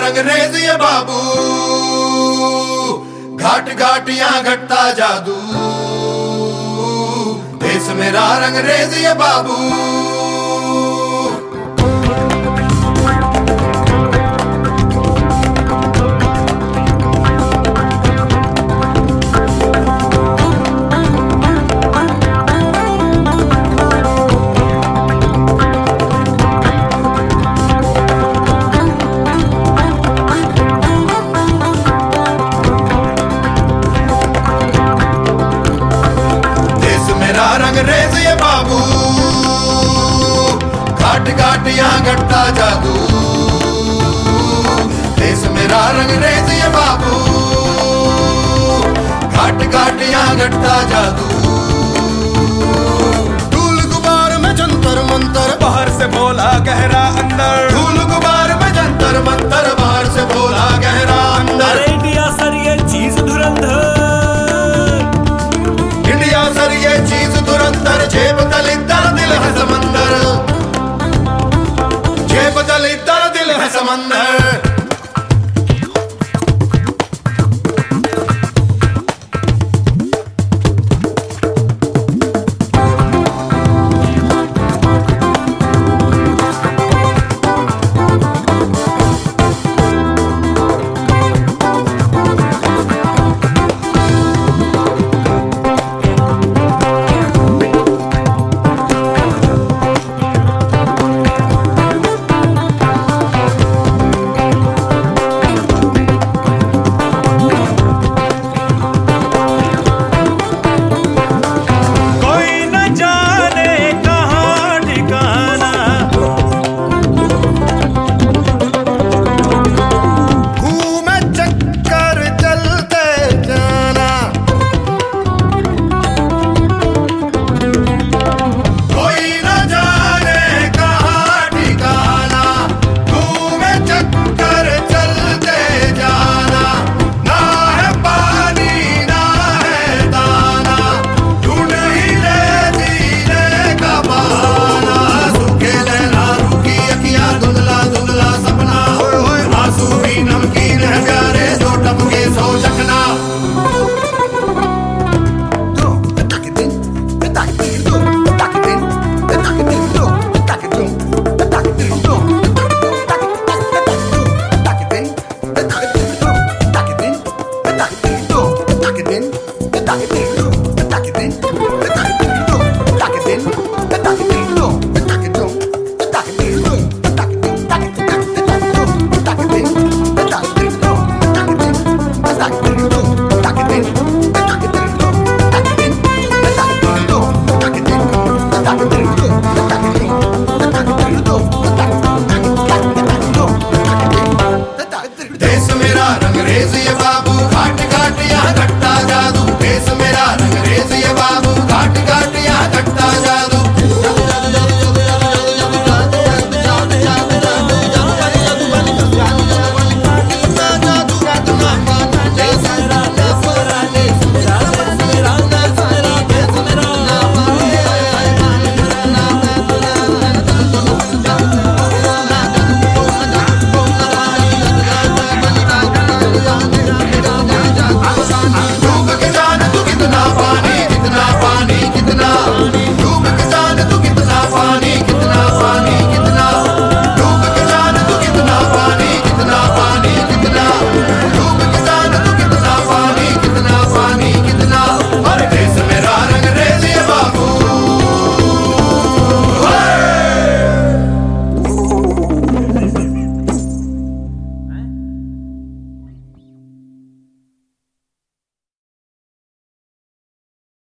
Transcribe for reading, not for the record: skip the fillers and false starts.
रंगरेज ये बाबू, घाट घाट यहाँ घटता जादू। देश मेरा रंगरेज ये बाबू। रंगरेज ये बाबू, घाट घाट यहाँ घटता जादू। देश मेरा रंगरेज ये बाबू, घाट घाट यहाँ घटता जादू। धूल गुबार में जंतर मंतर, बाहर से बोला गहरा अंदर। धूल गुबार में जंतर मंतर, बाहर से बोला गहरा अंदर। इंडिया सर ये चीज धुरंधर, इंडिया सर ये चीज धुरंधर। जेब दलितर दिल है समंदर, जेब दलितर दिल है समंदर।